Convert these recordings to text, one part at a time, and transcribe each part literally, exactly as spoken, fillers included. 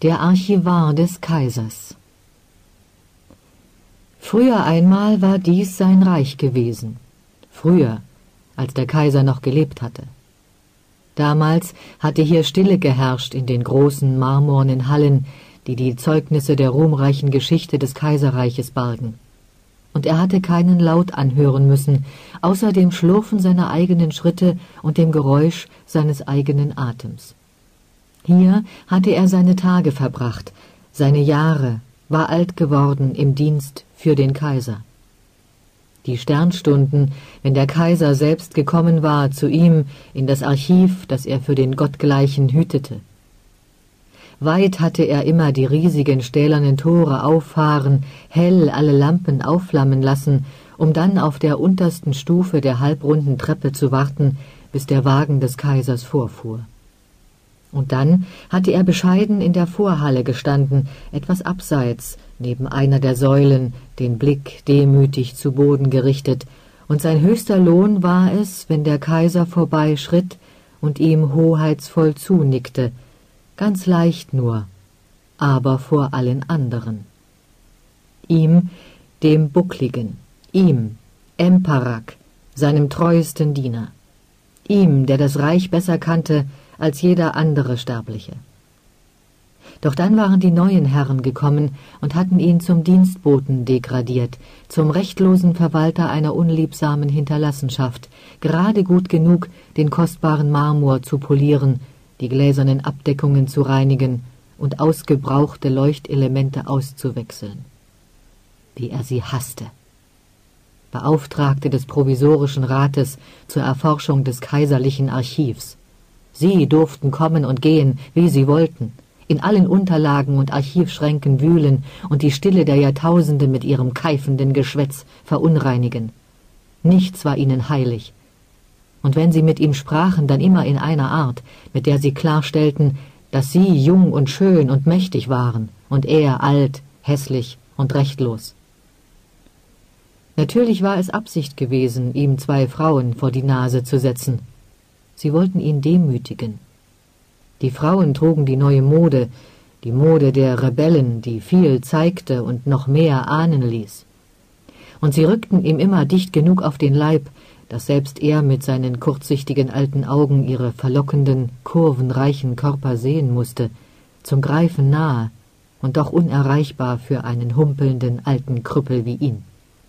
Der Archivar des Kaisers. Früher einmal war dies sein Reich gewesen. Früher, als der Kaiser noch gelebt hatte. Damals hatte hier Stille geherrscht in den großen marmornen Hallen, die die Zeugnisse der ruhmreichen Geschichte des Kaiserreiches bargen. Und er hatte keinen Laut anhören müssen, außer dem Schlurfen seiner eigenen Schritte und dem Geräusch seines eigenen Atems. Hier hatte er seine Tage verbracht, seine Jahre, war alt geworden im Dienst für den Kaiser. Die Sternstunden, wenn der Kaiser selbst gekommen war zu ihm in das Archiv, das er für den Gottgleichen hütete. Weit hatte er immer die riesigen stählernen Tore auffahren, hell alle Lampen aufflammen lassen, um dann auf der untersten Stufe der halbrunden Treppe zu warten, bis der Wagen des Kaisers vorfuhr. Und dann hatte er bescheiden in der Vorhalle gestanden, etwas abseits, neben einer der Säulen, den Blick demütig zu Boden gerichtet, und sein höchster Lohn war es, wenn der Kaiser vorbeischritt und ihm hoheitsvoll zunickte, ganz leicht nur, aber vor allen anderen. Ihm, dem Buckligen, ihm, Emparak, seinem treuesten Diener, ihm, der das Reich besser kannte als jeder andere Sterbliche. Doch dann waren die neuen Herren gekommen und hatten ihn zum Dienstboten degradiert, zum rechtlosen Verwalter einer unliebsamen Hinterlassenschaft, gerade gut genug, den kostbaren Marmor zu polieren, die gläsernen Abdeckungen zu reinigen und ausgebrauchte Leuchtelemente auszuwechseln. Wie er sie hasste. Beauftragte des provisorischen Rates zur Erforschung des kaiserlichen Archivs. Sie durften kommen und gehen, wie sie wollten, in allen Unterlagen und Archivschränken wühlen und die Stille der Jahrtausende mit ihrem keifenden Geschwätz verunreinigen. Nichts war ihnen heilig. Und wenn sie mit ihm sprachen, dann immer in einer Art, mit der sie klarstellten, dass sie jung und schön und mächtig waren und er alt, hässlich und rechtlos. Natürlich war es Absicht gewesen, ihm zwei Frauen vor die Nase zu setzen. Sie wollten ihn demütigen. Die Frauen trugen die neue Mode, die Mode der Rebellen, die viel zeigte und noch mehr ahnen ließ. Und sie rückten ihm immer dicht genug auf den Leib, dass selbst er mit seinen kurzsichtigen alten Augen ihre verlockenden, kurvenreichen Körper sehen musste, zum Greifen nahe und doch unerreichbar für einen humpelnden alten Krüppel wie ihn.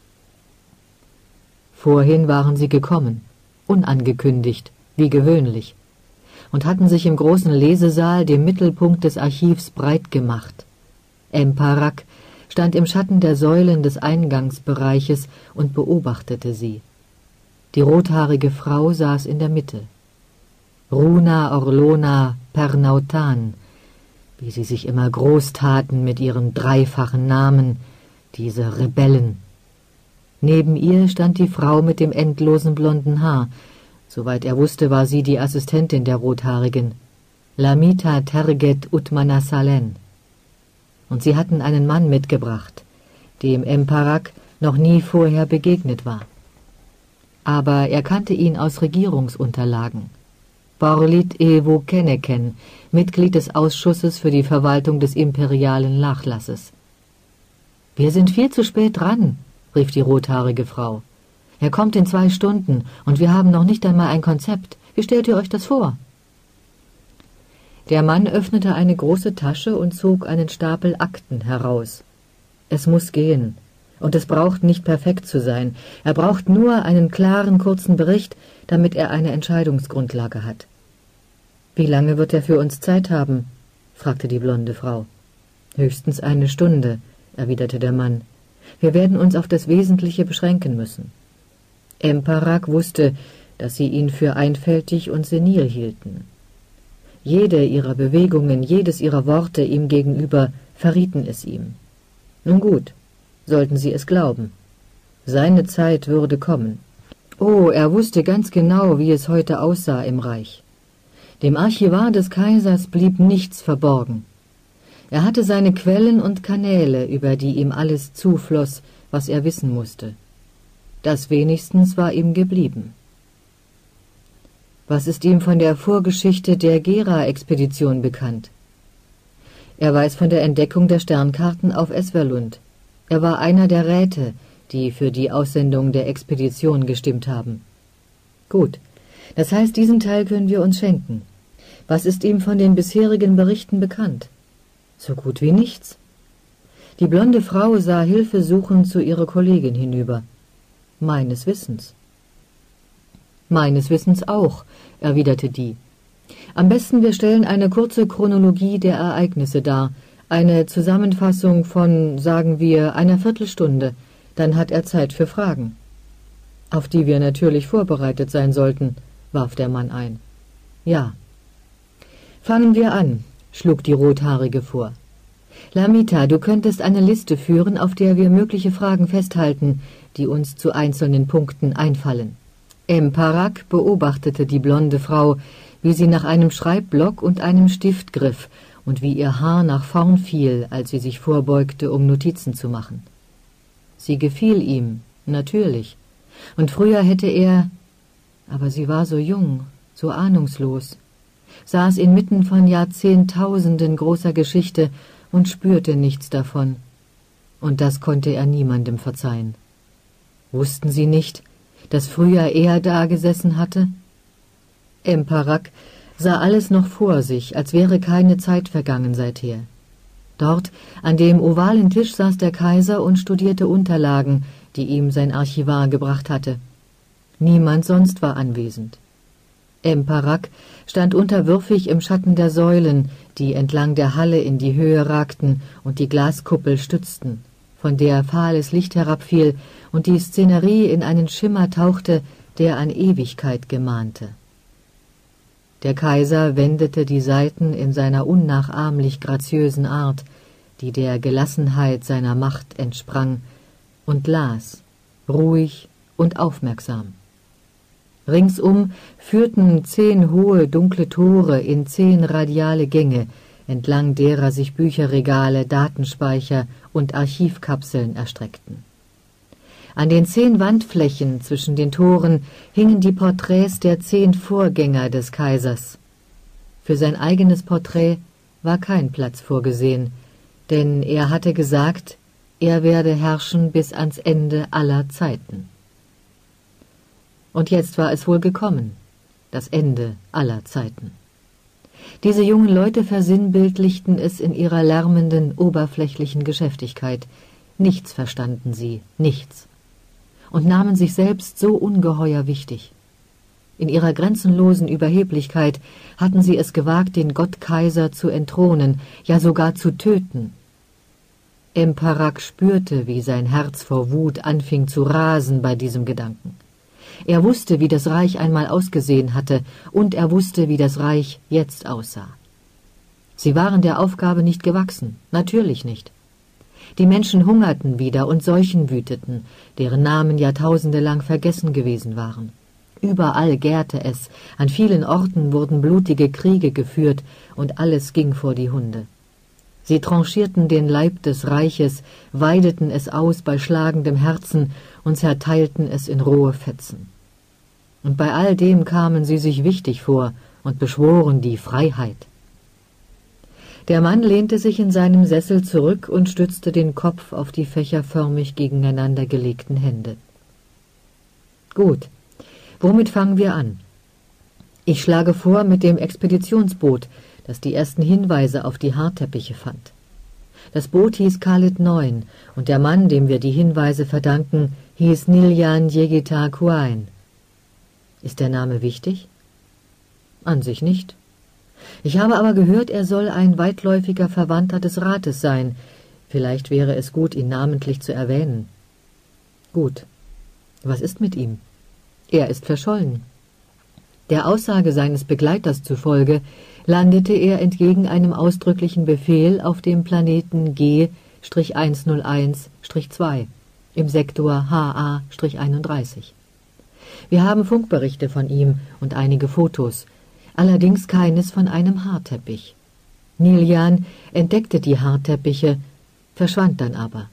Vorhin waren sie gekommen, unangekündigt, wie gewöhnlich, und hatten sich im großen Lesesaal, dem Mittelpunkt des Archivs, breit gemacht. Emparak stand im Schatten der Säulen des Eingangsbereiches und beobachtete sie. Die rothaarige Frau saß in der Mitte. Runa Orlona Pernautan, wie sie sich immer groß taten mit ihren dreifachen Namen, diese Rebellen. Neben ihr stand die Frau mit dem endlosen blonden Haar. Soweit er wusste, war sie die Assistentin der Rothaarigen, Lamita Terget Utmanasalen. Und sie hatten einen Mann mitgebracht, dem Emparak noch nie vorher begegnet war. Aber er kannte ihn aus Regierungsunterlagen. Borlit Evo Kenneken, Mitglied des Ausschusses für die Verwaltung des imperialen Nachlasses. »Wir sind viel zu spät dran«, rief die rothaarige Frau. »Er kommt in zwei Stunden, und wir haben noch nicht einmal ein Konzept. Wie stellt ihr euch das vor?« Der Mann öffnete eine große Tasche und zog einen Stapel Akten heraus. »Es muss gehen. Und es braucht nicht perfekt zu sein. Er braucht nur einen klaren, kurzen Bericht, damit er eine Entscheidungsgrundlage hat.« »Wie lange wird er für uns Zeit haben?« fragte die blonde Frau. »Höchstens eine Stunde«, erwiderte der Mann. »Wir werden uns auf das Wesentliche beschränken müssen.« Emparak wusste, dass sie ihn für einfältig und senil hielten. Jede ihrer Bewegungen, jedes ihrer Worte ihm gegenüber verrieten es ihm. Nun gut, sollten sie es glauben. Seine Zeit würde kommen. Oh, er wusste ganz genau, wie es heute aussah im Reich. Dem Archivar des Kaisers blieb nichts verborgen. Er hatte seine Quellen und Kanäle, über die ihm alles zufloss, was er wissen musste. Das wenigstens war ihm geblieben. Was ist ihm von der Vorgeschichte der Gera-Expedition bekannt? Er weiß von der Entdeckung der Sternkarten auf Esverlund. Er war einer der Räte, die für die Aussendung der Expedition gestimmt haben. Gut, das heißt, diesen Teil können wir uns schenken. Was ist ihm von den bisherigen Berichten bekannt? So gut wie nichts. Die blonde Frau sah hilfesuchend zu ihrer Kollegin hinüber. Meines Wissens. Meines Wissens auch, erwiderte die. Am besten wir stellen eine kurze Chronologie der Ereignisse dar, eine Zusammenfassung von, sagen wir, einer Viertelstunde, dann hat er Zeit für Fragen. Auf die wir natürlich vorbereitet sein sollten, warf der Mann ein. Ja. Fangen wir an, schlug die Rothaarige vor. Lamita, du könntest eine Liste führen, auf der wir mögliche Fragen festhalten, die uns zu einzelnen Punkten einfallen. Emparak beobachtete die blonde Frau, wie sie nach einem Schreibblock und einem Stift griff und wie ihr Haar nach vorn fiel, als sie sich vorbeugte, um Notizen zu machen. Sie gefiel ihm, natürlich, und früher hätte er, aber sie war so jung, so ahnungslos, saß inmitten von Jahrzehntausenden großer Geschichte und spürte nichts davon. Und das konnte er niemandem verzeihen. Wussten sie nicht, dass früher er da gesessen hatte? Emparak sah alles noch vor sich, als wäre keine Zeit vergangen seither. Dort, an dem ovalen Tisch, saß der Kaiser und studierte Unterlagen, die ihm sein Archivar gebracht hatte. Niemand sonst war anwesend. Emparak stand unterwürfig im Schatten der Säulen, die entlang der Halle in die Höhe ragten und die Glaskuppel stützten, von der fahles Licht herabfiel und die Szenerie in einen Schimmer tauchte, der an Ewigkeit gemahnte. Der Kaiser wendete die Seiten in seiner unnachahmlich graziösen Art, die der Gelassenheit seiner Macht entsprang, und las, ruhig und aufmerksam. Ringsum führten zehn hohe, dunkle Tore in zehn radiale Gänge, entlang derer sich Bücherregale, Datenspeicher und Archivkapseln erstreckten. An den zehn Wandflächen zwischen den Toren hingen die Porträts der zehn Vorgänger des Kaisers. Für sein eigenes Porträt war kein Platz vorgesehen, denn er hatte gesagt, er werde herrschen bis ans Ende aller Zeiten. Und jetzt war es wohl gekommen, das Ende aller Zeiten. Diese jungen Leute versinnbildlichten es in ihrer lärmenden, oberflächlichen Geschäftigkeit. Nichts verstanden sie, nichts. Und nahmen sich selbst so ungeheuer wichtig. In ihrer grenzenlosen Überheblichkeit hatten sie es gewagt, den Gottkaiser zu entthronen, ja sogar zu töten. Emparak spürte, wie sein Herz vor Wut anfing zu rasen bei diesem Gedanken. Er wusste, wie das Reich einmal ausgesehen hatte, und er wusste, wie das Reich jetzt aussah. Sie waren der Aufgabe nicht gewachsen, natürlich nicht. Die Menschen hungerten wieder und Seuchen wüteten, deren Namen Jahrtausende lang vergessen gewesen waren. Überall gärte es, an vielen Orten wurden blutige Kriege geführt, und alles ging vor die Hunde. Sie tranchierten den Leib des Reiches, weideten es aus bei schlagendem Herzen und zerteilten es in rohe Fetzen. Und bei all dem kamen sie sich wichtig vor und beschworen die Freiheit. Der Mann lehnte sich in seinem Sessel zurück und stützte den Kopf auf die fächerförmig gegeneinander gelegten Hände. Gut, womit fangen wir an? Ich schlage vor mit dem Expeditionsboot, das die ersten Hinweise auf die Haarteppiche fand. Das Boot hieß Khalid neun und der Mann, dem wir die Hinweise verdanken, hieß Niljan Yegita Kuain. Ist der Name wichtig? An sich nicht. Ich habe aber gehört, er soll ein weitläufiger Verwandter des Rates sein. Vielleicht wäre es gut, ihn namentlich zu erwähnen. Gut. Was ist mit ihm? Er ist verschollen. Der Aussage seines Begleiters zufolge landete er entgegen einem ausdrücklichen Befehl auf dem Planeten G hunderteins zwei im Sektor H A einunddreißig. Wir haben Funkberichte von ihm und einige Fotos, allerdings keines von einem Haarteppich. Niljan entdeckte die Haarteppiche, verschwand dann aber.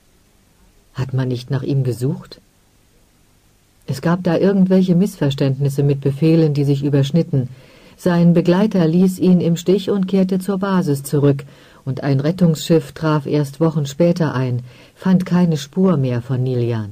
Hat man nicht nach ihm gesucht? Es gab da irgendwelche Missverständnisse mit Befehlen, die sich überschnitten. Sein Begleiter ließ ihn im Stich und kehrte zur Basis zurück, und ein Rettungsschiff traf erst Wochen später ein, fand keine Spur mehr von Niljan.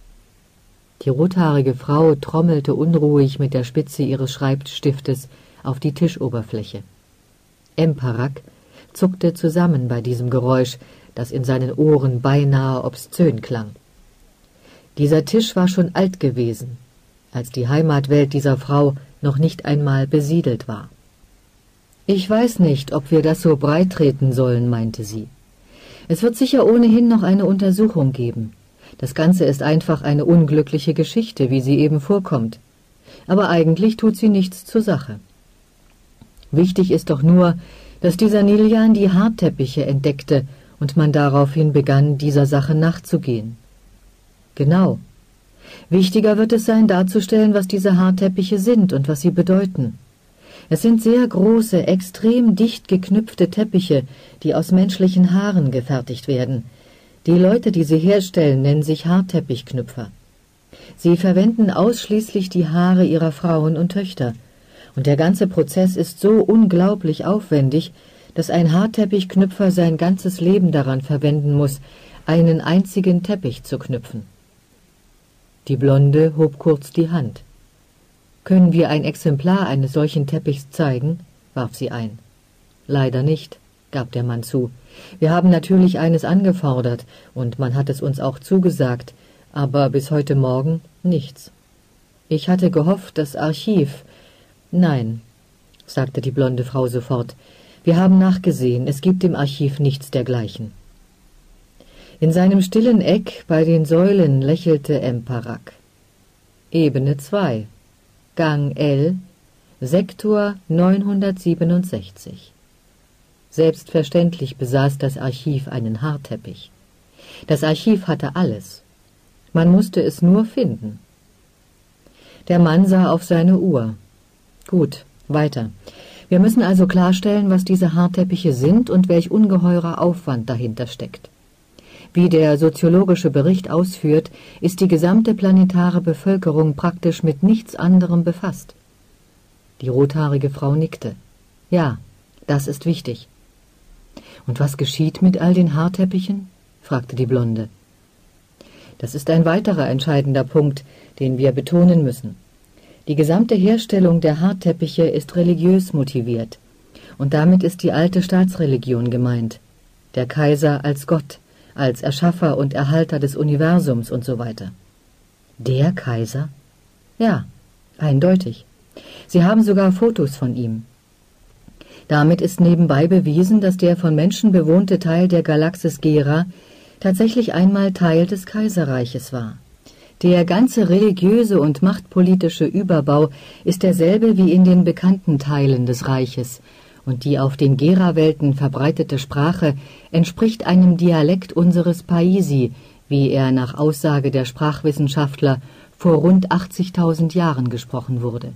Die rothaarige Frau trommelte unruhig mit der Spitze ihres Schreibstiftes auf die Tischoberfläche. Emparak zuckte zusammen bei diesem Geräusch, das in seinen Ohren beinahe obszön klang. Dieser Tisch war schon alt gewesen, als die Heimatwelt dieser Frau noch nicht einmal besiedelt war. »Ich weiß nicht, ob wir das so breit treten sollen«, meinte sie. »Es wird sicher ohnehin noch eine Untersuchung geben. Das Ganze ist einfach eine unglückliche Geschichte, wie sie eben vorkommt. Aber eigentlich tut sie nichts zur Sache. Wichtig ist doch nur, dass dieser Niljan die Haarteppiche entdeckte und man daraufhin begann, dieser Sache nachzugehen. Genau. Wichtiger wird es sein, darzustellen, was diese Haarteppiche sind und was sie bedeuten. Es sind sehr große, extrem dicht geknüpfte Teppiche, die aus menschlichen Haaren gefertigt werden. Die Leute, die sie herstellen, nennen sich Haarteppichknüpfer. Sie verwenden ausschließlich die Haare ihrer Frauen und Töchter. Und der ganze Prozess ist so unglaublich aufwendig, dass ein Haarteppichknüpfer sein ganzes Leben daran verwenden muss, einen einzigen Teppich zu knüpfen. Die Blonde hob kurz die Hand. »Können wir ein Exemplar eines solchen Teppichs zeigen?« warf sie ein. »Leider nicht«, gab der Mann zu. »Wir haben natürlich eines angefordert, und man hat es uns auch zugesagt, aber bis heute Morgen nichts. Ich hatte gehofft, das Archiv...« »Nein«, sagte die blonde Frau sofort. »Wir haben nachgesehen, es gibt im Archiv nichts dergleichen.« In seinem stillen Eck bei den Säulen lächelte Emparak. »Ebene zwei, Gang L, Sektor neunhundertsiebenundsechzig. Selbstverständlich besaß das Archiv einen Haarteppich. Das Archiv hatte alles. Man musste es nur finden.« Der Mann sah auf seine Uhr. »Gut, weiter. Wir müssen also klarstellen, was diese Haarteppiche sind und welch ungeheurer Aufwand dahinter steckt. Wie der soziologische Bericht ausführt, ist die gesamte planetare Bevölkerung praktisch mit nichts anderem befasst.« Die rothaarige Frau nickte. »Ja, das ist wichtig.« »Und was geschieht mit all den Haarteppichen?« fragte die Blonde. »Das ist ein weiterer entscheidender Punkt, den wir betonen müssen. Die gesamte Herstellung der Haarteppiche ist religiös motiviert. Und damit ist die alte Staatsreligion gemeint. Der Kaiser als Gott, als Erschaffer und Erhalter des Universums und so weiter.« »Der Kaiser?« »Ja, eindeutig. Sie haben sogar Fotos von ihm. Damit ist nebenbei bewiesen, dass der von Menschen bewohnte Teil der Galaxis Gera tatsächlich einmal Teil des Kaiserreiches war. Der ganze religiöse und machtpolitische Überbau ist derselbe wie in den bekannten Teilen des Reiches, und die auf den Gera-Welten verbreitete Sprache entspricht einem Dialekt unseres Paisi, wie er nach Aussage der Sprachwissenschaftler vor rund achtzigtausend Jahren gesprochen wurde.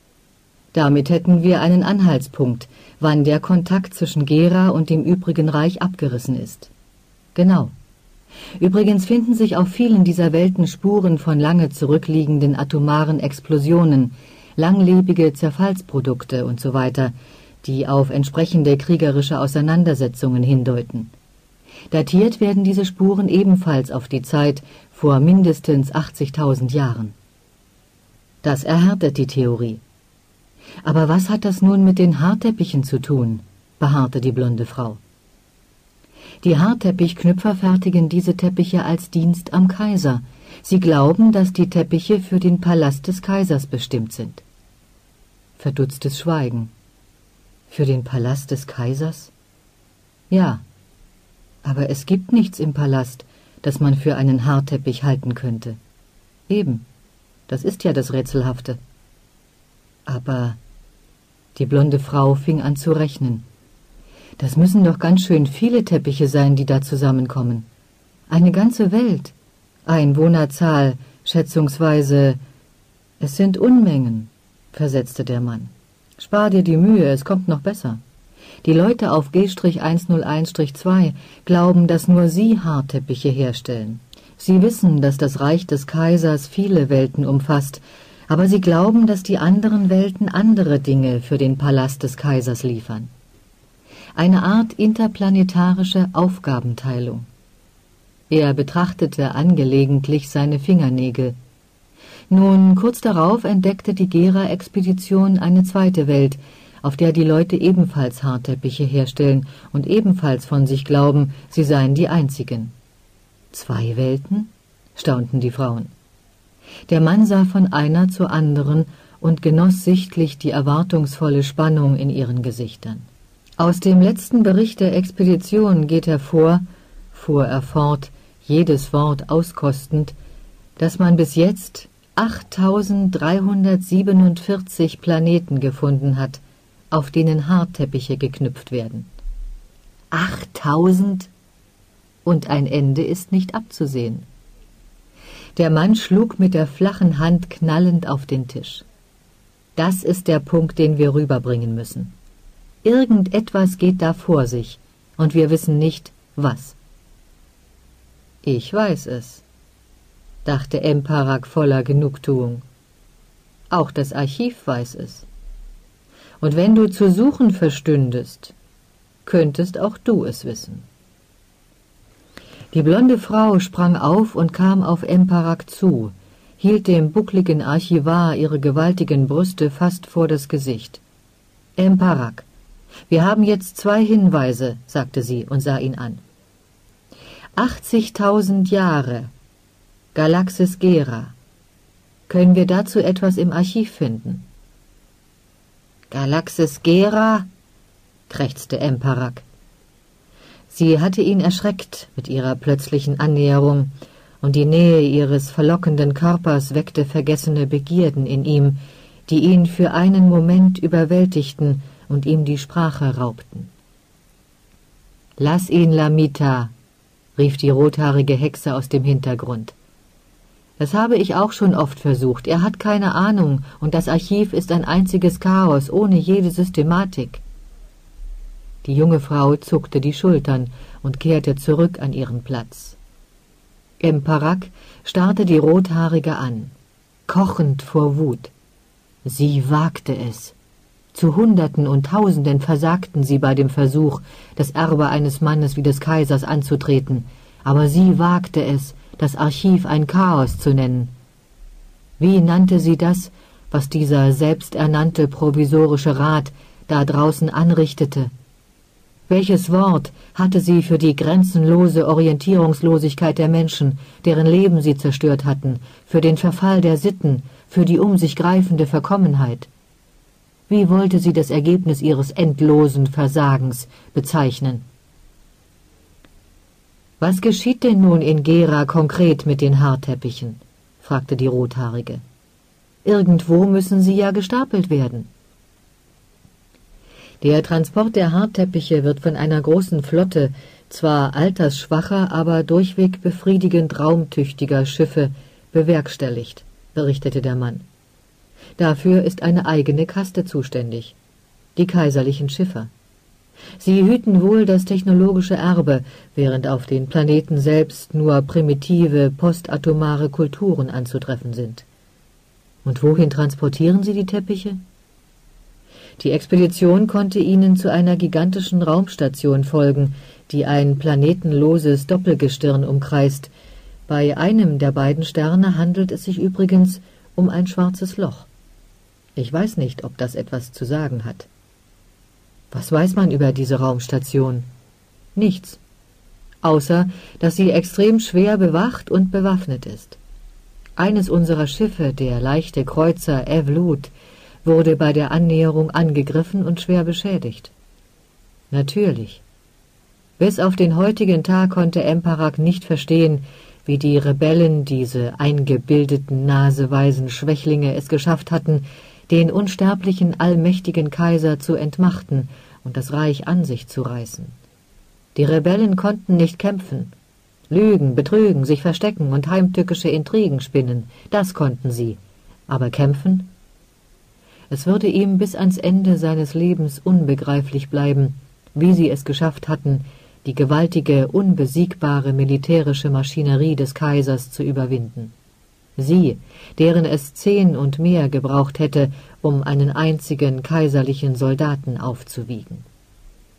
Damit hätten wir einen Anhaltspunkt, wann der Kontakt zwischen Gera und dem übrigen Reich abgerissen ist. Genau. Übrigens finden sich auf vielen dieser Welten Spuren von lange zurückliegenden atomaren Explosionen, langlebige Zerfallsprodukte und so weiter, die auf entsprechende kriegerische Auseinandersetzungen hindeuten. Datiert werden diese Spuren ebenfalls auf die Zeit vor mindestens achtzigtausend Jahren. Das erhärtet die Theorie. »Aber was hat das nun mit den Haarteppichen zu tun?« beharrte die blonde Frau. »Die Haarteppichknüpfer fertigen diese Teppiche als Dienst am Kaiser. Sie glauben, dass die Teppiche für den Palast des Kaisers bestimmt sind.« Verdutztes Schweigen. »Für den Palast des Kaisers?« »Ja, aber es gibt nichts im Palast, das man für einen Haarteppich halten könnte.« »Eben, das ist ja das Rätselhafte.« »Aber...« Die blonde Frau fing an zu rechnen. »Das müssen doch ganz schön viele Teppiche sein, die da zusammenkommen. Eine ganze Welt. Einwohnerzahl, schätzungsweise...« »Es sind Unmengen«, versetzte der Mann. »Spar dir die Mühe, es kommt noch besser. Die Leute auf G hunderteins zwei glauben, dass nur sie Haarteppiche herstellen. Sie wissen, dass das Reich des Kaisers viele Welten umfasst, aber sie glauben, dass die anderen Welten andere Dinge für den Palast des Kaisers liefern. eine Art interplanetarische Aufgabenteilung. Er betrachtete angelegentlich seine Fingernägel. Nun, kurz darauf entdeckte die Gera-Expedition eine zweite Welt, auf der die Leute ebenfalls Haarteppiche herstellen und ebenfalls von sich glauben, sie seien die einzigen. Zwei Welten? Staunten die Frauen. Der Mann sah von einer zur anderen und genoss sichtlich die erwartungsvolle Spannung in ihren Gesichtern. Aus dem letzten Bericht der Expedition geht hervor, fuhr er fort, jedes Wort auskostend, dass man bis jetzt achttausenddreihundertsiebenundvierzig Planeten gefunden hat, auf denen Haarteppiche geknüpft werden. Achttausend? Und ein Ende ist nicht abzusehen. Der Mann schlug mit der flachen Hand knallend auf den Tisch. Das ist der Punkt, den wir rüberbringen müssen. Irgendetwas geht da vor sich, und wir wissen nicht, was. Ich weiß es, dachte Emparak voller Genugtuung. Auch das Archiv weiß es. Und wenn du zu suchen verstündest, könntest auch du es wissen. Die blonde Frau sprang auf und kam auf Emparak zu, hielt dem buckligen Archivar ihre gewaltigen Brüste fast vor das Gesicht. Emparak, wir haben jetzt zwei Hinweise, sagte sie und sah ihn an. achtzigtausend Jahre, Galaxis Gera. Können wir dazu etwas im Archiv finden? Galaxis Gera? Krächzte Emparak. Sie hatte ihn erschreckt mit ihrer plötzlichen Annäherung, und die Nähe ihres verlockenden Körpers weckte vergessene Begierden in ihm, die ihn für einen Moment überwältigten und ihm die Sprache raubten. »Lass ihn, Lamita«, rief die rothaarige Hexe aus dem Hintergrund. »Das habe ich auch schon oft versucht. Er hat keine Ahnung, und das Archiv ist ein einziges Chaos, ohne jede Systematik.« Die junge Frau zuckte die Schultern und kehrte zurück an ihren Platz. Emparak starrte die Rothaarige an, kochend vor Wut. Sie wagte es. Zu Hunderten und Tausenden versagten sie bei dem Versuch, das Erbe eines Mannes wie des Kaisers anzutreten, aber sie wagte es, das Archiv ein Chaos zu nennen. Wie nannte sie das, was dieser selbsternannte provisorische Rat da draußen anrichtete? Welches Wort hatte sie für die grenzenlose Orientierungslosigkeit der Menschen, deren Leben sie zerstört hatten, für den Verfall der Sitten, für die um sich greifende Verkommenheit? Wie wollte sie das Ergebnis ihres endlosen Versagens bezeichnen? »Was geschieht denn nun in Gera konkret mit den Haarteppichen?« fragte die Rothaarige. »Irgendwo müssen sie ja gestapelt werden.« Der Transport der Haarteppiche wird von einer großen Flotte, zwar altersschwacher, aber durchweg befriedigend raumtüchtiger Schiffe, bewerkstelligt, berichtete der Mann. Dafür ist eine eigene Kaste zuständig, die kaiserlichen Schiffer. Sie hüten wohl das technologische Erbe, während auf den Planeten selbst nur primitive, postatomare Kulturen anzutreffen sind. Und wohin transportieren sie die Teppiche? Die Expedition konnte ihnen zu einer gigantischen Raumstation folgen, die ein planetenloses Doppelgestirn umkreist. Bei einem der beiden Sterne handelt es sich übrigens um ein schwarzes Loch. Ich weiß nicht, ob das etwas zu sagen hat. Was weiß man über diese Raumstation? Nichts. Außer, dass sie extrem schwer bewacht und bewaffnet ist. Eines unserer Schiffe, der leichte Kreuzer Evlut, wurde bei der Annäherung angegriffen und schwer beschädigt. Natürlich. Bis auf den heutigen Tag konnte Emparak nicht verstehen, wie die Rebellen, diese eingebildeten, naseweisen Schwächlinge, es geschafft hatten, den unsterblichen, allmächtigen Kaiser zu entmachten und das Reich an sich zu reißen. Die Rebellen konnten nicht kämpfen. Lügen, betrügen, sich verstecken und heimtückische Intrigen spinnen, das konnten sie. Aber kämpfen? Es würde ihm bis ans Ende seines Lebens unbegreiflich bleiben, wie sie es geschafft hatten, die gewaltige, unbesiegbare militärische Maschinerie des Kaisers zu überwinden. Sie, deren es zehn und mehr gebraucht hätte, um einen einzigen kaiserlichen Soldaten aufzuwiegen.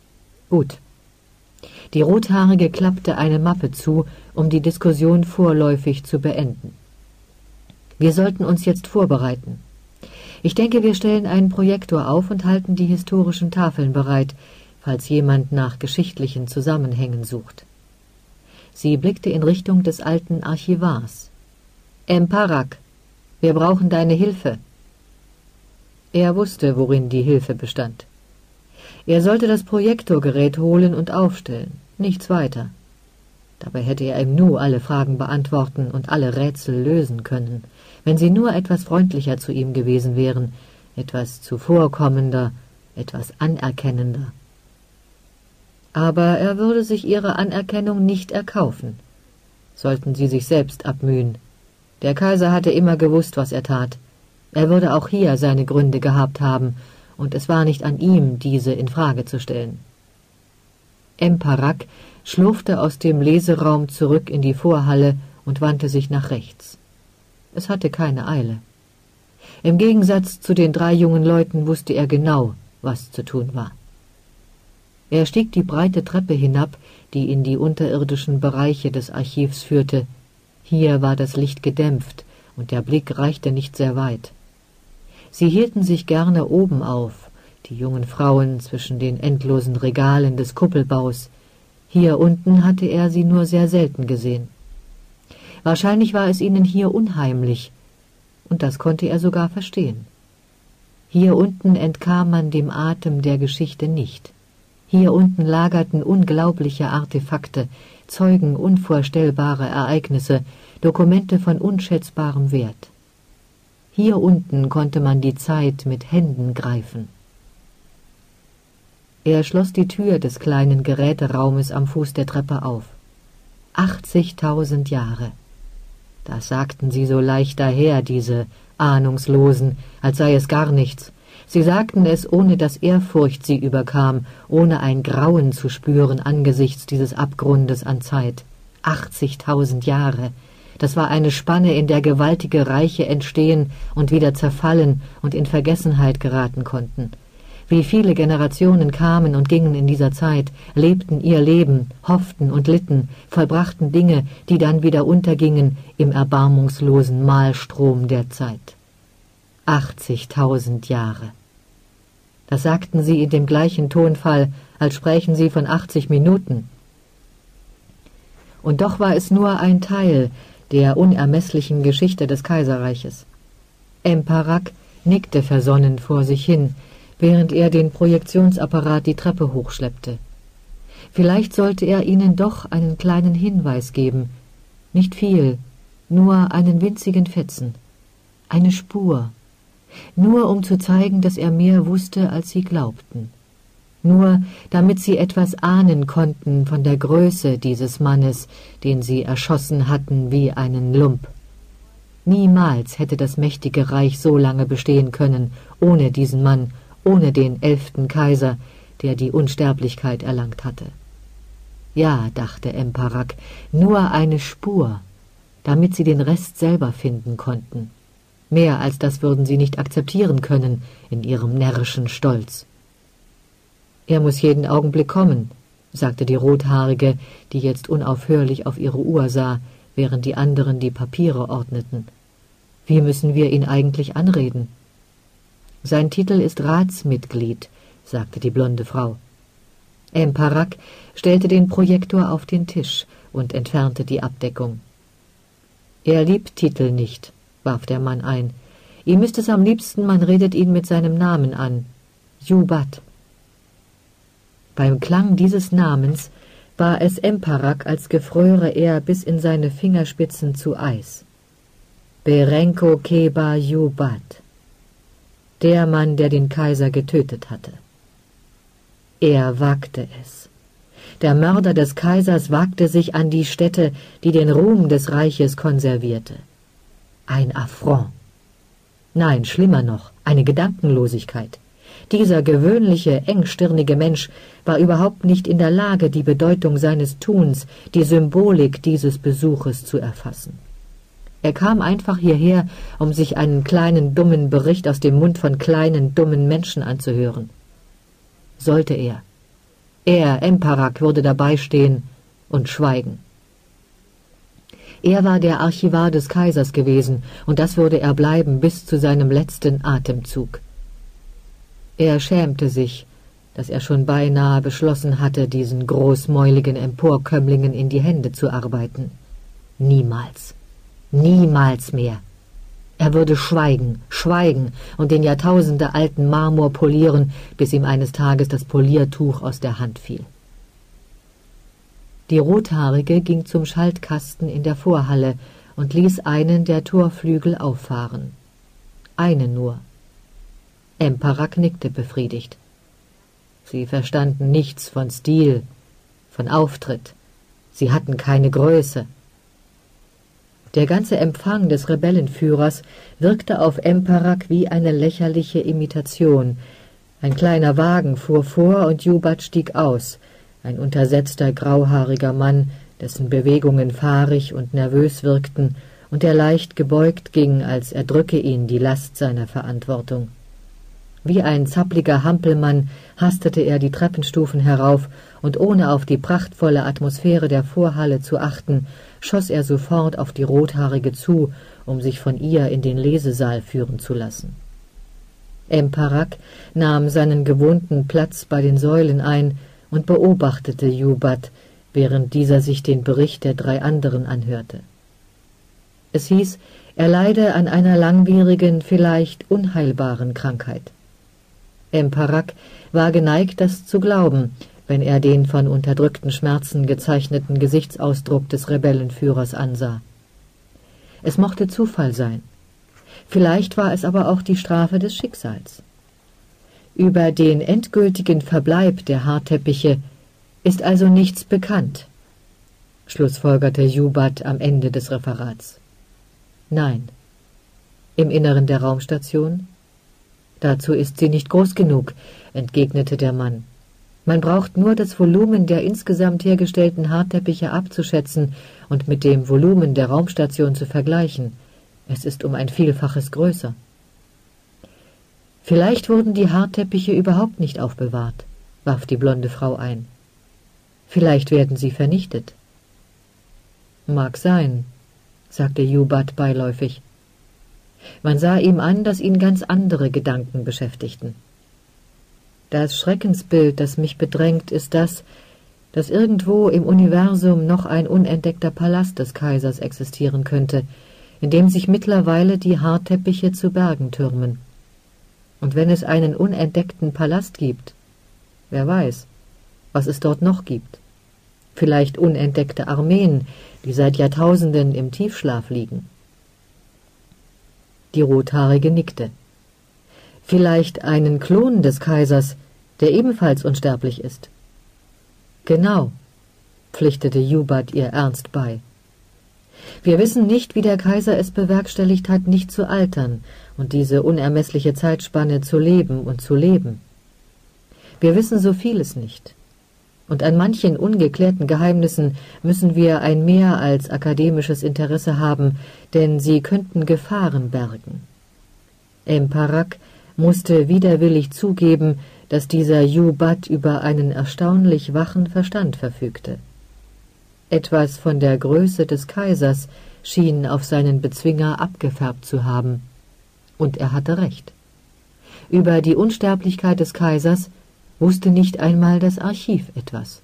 Gut. Die Rothaarige klappte eine Mappe zu, um die Diskussion vorläufig zu beenden. Wir sollten uns jetzt vorbereiten. Ich denke, wir stellen einen Projektor auf und halten die historischen Tafeln bereit, falls jemand nach geschichtlichen Zusammenhängen sucht. Sie blickte in Richtung des alten Archivars. »Emparak, wir brauchen deine Hilfe.« Er wusste, worin die Hilfe bestand. Er sollte das Projektorgerät holen und aufstellen, nichts weiter. Dabei hätte er im Nu alle Fragen beantworten und alle Rätsel lösen können, wenn sie nur etwas freundlicher zu ihm gewesen wären, etwas zuvorkommender, etwas anerkennender. Aber er würde sich ihre Anerkennung nicht erkaufen. Sollten sie sich selbst abmühen. Der Kaiser hatte immer gewusst, was er tat. Er würde auch hier seine Gründe gehabt haben, und es war nicht an ihm, diese in Frage zu stellen. Emparak schlurfte aus dem Leseraum zurück in die Vorhalle und wandte sich nach rechts. Es hatte keine Eile. Im Gegensatz zu den drei jungen Leuten wusste er genau, was zu tun war. Er stieg die breite Treppe hinab, die in die unterirdischen Bereiche des Archivs führte. Hier war das Licht gedämpft, und der Blick reichte nicht sehr weit. Sie hielten sich gerne oben auf, die jungen Frauen zwischen den endlosen Regalen des Kuppelbaus. Hier unten hatte er sie nur sehr selten gesehen. Wahrscheinlich war es ihnen hier unheimlich, und das konnte er sogar verstehen. Hier unten entkam man dem Atem der Geschichte nicht. Hier unten lagerten unglaubliche Artefakte, Zeugen unvorstellbarer Ereignisse, Dokumente von unschätzbarem Wert. Hier unten konnte man die Zeit mit Händen greifen. Er schloss die Tür des kleinen Geräteraumes am Fuß der Treppe auf. Achtzigtausend Jahre. Das sagten sie so leicht daher, diese Ahnungslosen, als sei es gar nichts. Sie sagten es, ohne dass Ehrfurcht sie überkam, ohne ein Grauen zu spüren angesichts dieses Abgrundes an Zeit. Achtzigtausend Jahre. Das war eine Spanne, in der gewaltige Reiche entstehen und wieder zerfallen und in Vergessenheit geraten konnten. Wie viele Generationen kamen und gingen in dieser Zeit, lebten ihr Leben, hofften und litten, vollbrachten Dinge, die dann wieder untergingen im erbarmungslosen Mahlstrom der Zeit. Achtzigtausend Jahre. Das sagten sie in dem gleichen Tonfall, als sprächen sie von achtzig Minuten. Und doch war es nur ein Teil der unermesslichen Geschichte des Kaiserreiches. Emparak nickte versonnen vor sich hin, während er den Projektionsapparat die Treppe hochschleppte. Vielleicht sollte er ihnen doch einen kleinen Hinweis geben. Nicht viel, nur einen winzigen Fetzen. Eine Spur. Nur um zu zeigen, dass er mehr wusste, als sie glaubten. Nur damit sie etwas ahnen konnten von der Größe dieses Mannes, den sie erschossen hatten wie einen Lump. Niemals hätte das mächtige Reich so lange bestehen können, ohne diesen Mann, ohne den elften Kaiser, der die Unsterblichkeit erlangt hatte. Ja, dachte Emparak, nur eine Spur, damit sie den Rest selber finden konnten. Mehr als das würden sie nicht akzeptieren können in ihrem närrischen Stolz. »Er muss jeden Augenblick kommen«, sagte die Rothaarige, die jetzt unaufhörlich auf ihre Uhr sah, während die anderen die Papiere ordneten. »Wie müssen wir ihn eigentlich anreden?« »Sein Titel ist Ratsmitglied«, sagte die blonde Frau. Emparak stellte den Projektor auf den Tisch und entfernte die Abdeckung. »Er liebt Titel nicht«, warf der Mann ein. »Ihm ist es am liebsten, man redet ihn mit seinem Namen an. Jubat.« Beim Klang dieses Namens war es Emparak, als gefröre er bis in seine Fingerspitzen zu Eis. Berenko Keba Jubat. Der Mann, der den Kaiser getötet hatte. Er wagte es. Der Mörder des Kaisers wagte sich an die Stätte, die den Ruhm des Reiches konservierte. Ein Affront. Nein, schlimmer noch, eine Gedankenlosigkeit. Dieser gewöhnliche, engstirnige Mensch war überhaupt nicht in der Lage, die Bedeutung seines Tuns, die Symbolik dieses Besuches zu erfassen. Er kam einfach hierher, um sich einen kleinen, dummen Bericht aus dem Mund von kleinen, dummen Menschen anzuhören. Sollte er. Er, Emparak, würde dabei stehen und schweigen. Er war der Archivar des Kaisers gewesen, und das würde er bleiben bis zu seinem letzten Atemzug. Er schämte sich, dass er schon beinahe beschlossen hatte, diesen großmäuligen Emporkömmlingen in die Hände zu arbeiten. Niemals, niemals mehr. Er würde schweigen, schweigen und den jahrtausendealten Marmor polieren, bis ihm eines Tages das Poliertuch aus der Hand fiel. Die Rothaarige ging zum Schaltkasten in der Vorhalle und ließ einen der Torflügel auffahren. Einen nur. Emparak nickte befriedigt. Sie verstanden nichts von Stil, von Auftritt. Sie hatten keine Größe. Der ganze Empfang des Rebellenführers wirkte auf Emparak wie eine lächerliche Imitation. Ein kleiner Wagen fuhr vor und Jubat stieg aus, ein untersetzter, grauhaariger Mann, dessen Bewegungen fahrig und nervös wirkten und der leicht gebeugt ging, als erdrücke ihn die Last seiner Verantwortung. Wie ein zappliger Hampelmann hastete er die Treppenstufen herauf, und ohne auf die prachtvolle Atmosphäre der Vorhalle zu achten, schoss er sofort auf die Rothaarige zu, um sich von ihr in den Lesesaal führen zu lassen. Emparak nahm seinen gewohnten Platz bei den Säulen ein und beobachtete Jubat, während dieser sich den Bericht der drei anderen anhörte. Es hieß, er leide an einer langwierigen, vielleicht unheilbaren Krankheit. Emparak war geneigt, das zu glauben, wenn er den von unterdrückten Schmerzen gezeichneten Gesichtsausdruck des Rebellenführers ansah. Es mochte Zufall sein. Vielleicht war es aber auch die Strafe des Schicksals. Über den endgültigen Verbleib der Haarteppiche ist also nichts bekannt, schlussfolgerte Jubat am Ende des Referats. Nein. Im Inneren der Raumstation? Dazu ist sie nicht groß genug, entgegnete der Mann. Man braucht nur das Volumen der insgesamt hergestellten Haarteppiche abzuschätzen und mit dem Volumen der Raumstation zu vergleichen. Es ist um ein Vielfaches größer. Vielleicht wurden die Haarteppiche überhaupt nicht aufbewahrt, warf die blonde Frau ein. Vielleicht werden sie vernichtet. Mag sein, sagte Jubat beiläufig. Man sah ihm an, dass ihn ganz andere Gedanken beschäftigten. Das Schreckensbild, das mich bedrängt, ist das, dass irgendwo im Universum noch ein unentdeckter Palast des Kaisers existieren könnte, in dem sich mittlerweile die Haarteppiche zu Bergen türmen. Und wenn es einen unentdeckten Palast gibt, wer weiß, was es dort noch gibt. Vielleicht unentdeckte Armeen, die seit Jahrtausenden im Tiefschlaf liegen. Die Rothaarige nickte. Vielleicht einen Klon des Kaisers, der ebenfalls unsterblich ist. Genau, pflichtete Jubat ihr ernst bei. Wir wissen nicht, wie der Kaiser es bewerkstelligt hat, nicht zu altern und diese unermessliche Zeitspanne zu leben und zu leben. Wir wissen so vieles nicht. Und an manchen ungeklärten Geheimnissen müssen wir ein mehr als akademisches Interesse haben, denn sie könnten Gefahren bergen. Emparak musste widerwillig zugeben, dass dieser Jubat über einen erstaunlich wachen Verstand verfügte. Etwas von der Größe des Kaisers schien auf seinen Bezwinger abgefärbt zu haben. Und er hatte recht. Über die Unsterblichkeit des Kaisers wusste nicht einmal das Archiv etwas.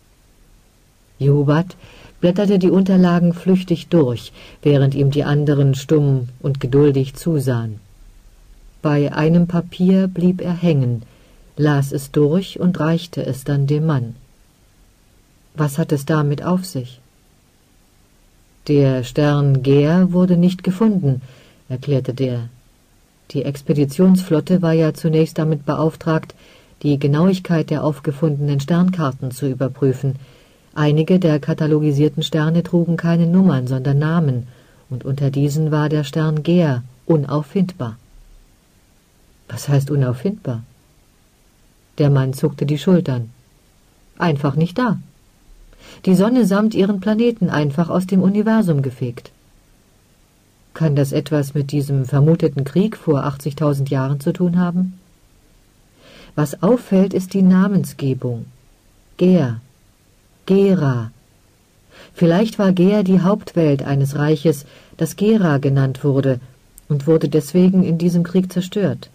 Jubat blätterte die Unterlagen flüchtig durch, während ihm die anderen stumm und geduldig zusahen. Bei einem Papier blieb er hängen, las es durch und reichte es dann dem Mann. Was hat es damit auf sich? Der Stern Gär wurde nicht gefunden, erklärte der. Die Expeditionsflotte war ja zunächst damit beauftragt, die Genauigkeit der aufgefundenen Sternkarten zu überprüfen. Einige der katalogisierten Sterne trugen keine Nummern, sondern Namen, und unter diesen war der Stern Gär unauffindbar. Was heißt unauffindbar? Der Mann zuckte die Schultern. Einfach nicht da. Die Sonne samt ihren Planeten einfach aus dem Universum gefegt. Kann das etwas mit diesem vermuteten Krieg vor achtzigtausend Jahren zu tun haben? Was auffällt, ist die Namensgebung. Ger, Gera. Vielleicht war Ger die Hauptwelt eines Reiches, das Gera genannt wurde und wurde deswegen in diesem Krieg zerstört.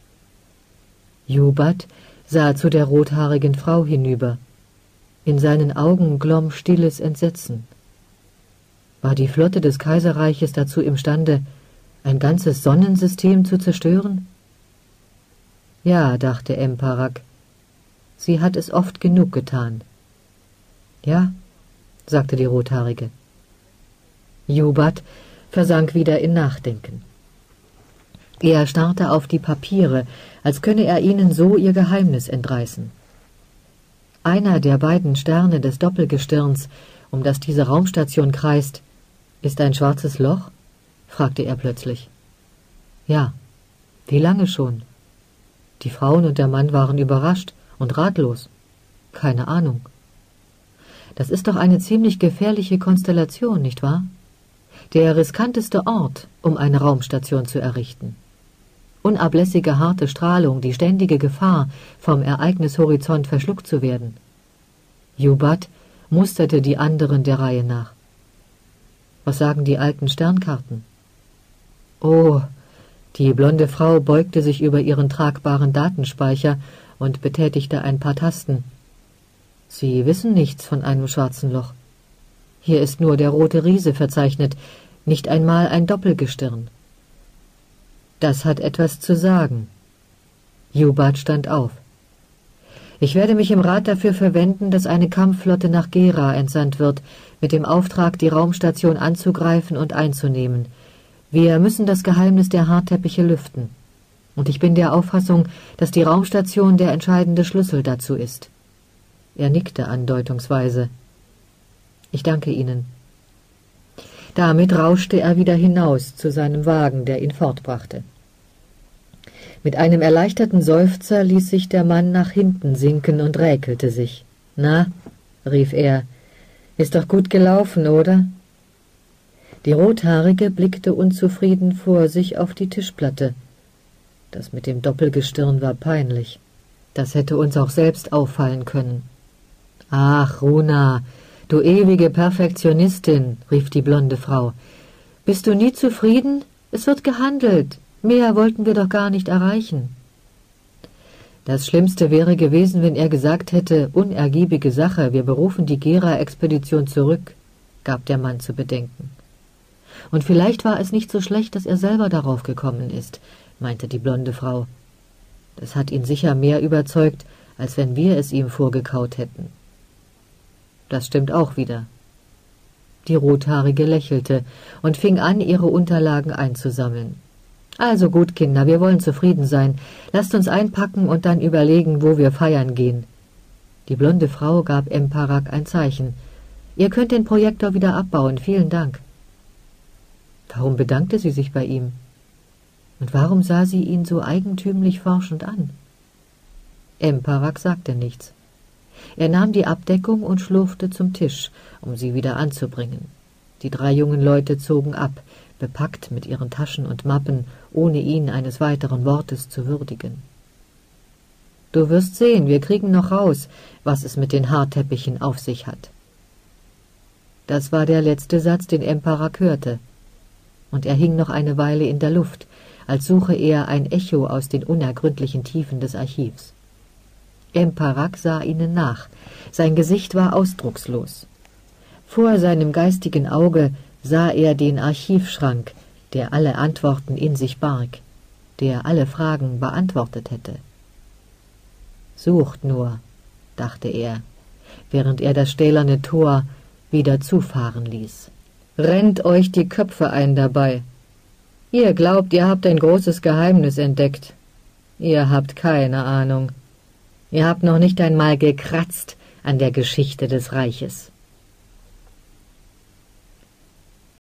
Jubat sah zu der rothaarigen Frau hinüber. In seinen Augen glomm stilles Entsetzen. War die Flotte des Kaiserreiches dazu imstande, ein ganzes Sonnensystem zu zerstören? Ja, dachte Emparak, sie hat es oft genug getan. Ja, sagte die Rothaarige. Jubat versank wieder in Nachdenken. Er starrte auf die Papiere, als könne er ihnen so ihr Geheimnis entreißen. Einer der beiden Sterne des Doppelgestirns, um das diese Raumstation kreist, ist ein schwarzes Loch? Fragte er plötzlich. Ja, wie lange schon? Die Frauen und der Mann waren überrascht und ratlos. Keine Ahnung. Das ist doch eine ziemlich gefährliche Konstellation, nicht wahr? Der riskanteste Ort, um eine Raumstation zu errichten. Unablässige harte Strahlung, die ständige Gefahr, vom Ereignishorizont verschluckt zu werden. Jubat musterte die anderen der Reihe nach. Was sagen die alten Sternkarten? Oh, die blonde Frau beugte sich über ihren tragbaren Datenspeicher und betätigte ein paar Tasten. Sie wissen nichts von einem schwarzen Loch. Hier ist nur der rote Riese verzeichnet, nicht einmal ein Doppelgestirn. Das hat etwas zu sagen. Jubat stand auf. Ich werde mich im Rat dafür verwenden, dass eine Kampfflotte nach Gera entsandt wird, mit dem Auftrag, die Raumstation anzugreifen und einzunehmen. Wir müssen das Geheimnis der Haarteppiche lüften. Und ich bin der Auffassung, dass die Raumstation der entscheidende Schlüssel dazu ist. Er nickte andeutungsweise. Ich danke Ihnen. Damit rauschte er wieder hinaus zu seinem Wagen, der ihn fortbrachte. Mit einem erleichterten Seufzer ließ sich der Mann nach hinten sinken und räkelte sich. »Na«, rief er, »ist doch gut gelaufen, oder?« Die Rothaarige blickte unzufrieden vor sich auf die Tischplatte. Das mit dem Doppelgestirn war peinlich. Das hätte uns auch selbst auffallen können. »Ach, Runa, du ewige Perfektionistin«, rief die blonde Frau. »Bist du nie zufrieden? Es wird gehandelt. Mehr wollten wir doch gar nicht erreichen.« Das Schlimmste wäre gewesen, wenn er gesagt hätte, unergiebige Sache, wir berufen die Gera-Expedition zurück, gab der Mann zu bedenken. Und vielleicht war es nicht so schlecht, dass er selber darauf gekommen ist, meinte die blonde Frau. Das hat ihn sicher mehr überzeugt, als wenn wir es ihm vorgekaut hätten. Das stimmt auch wieder. Die Rothaarige lächelte und fing an, ihre Unterlagen einzusammeln. Also gut, Kinder, wir wollen zufrieden sein. Lasst uns einpacken und dann überlegen, wo wir feiern gehen. Die blonde Frau gab Emparak ein Zeichen. Ihr könnt den Projektor wieder abbauen, vielen Dank. Warum bedankte sie sich bei ihm? Und warum sah sie ihn so eigentümlich forschend an? Emparak sagte nichts. Er nahm die Abdeckung und schlurfte zum Tisch, um sie wieder anzubringen. Die drei jungen Leute zogen ab, bepackt mit ihren Taschen und Mappen, ohne ihn eines weiteren Wortes zu würdigen. »Du wirst sehen, wir kriegen noch raus, was es mit den Haarteppichen auf sich hat.« Das war der letzte Satz, den Emparak hörte, und er hing noch eine Weile in der Luft, als suche er ein Echo aus den unergründlichen Tiefen des Archivs. Emparak sah ihnen nach, sein Gesicht war ausdruckslos. Vor seinem geistigen Auge sah er den Archivschrank, der alle Antworten in sich barg, der alle Fragen beantwortet hätte. »Sucht nur«, dachte er, während er das stählerne Tor wieder zufahren ließ. »Rennt euch die Köpfe ein dabei. Ihr glaubt, ihr habt ein großes Geheimnis entdeckt. Ihr habt keine Ahnung. Ihr habt noch nicht einmal gekratzt an der Geschichte des Reiches.«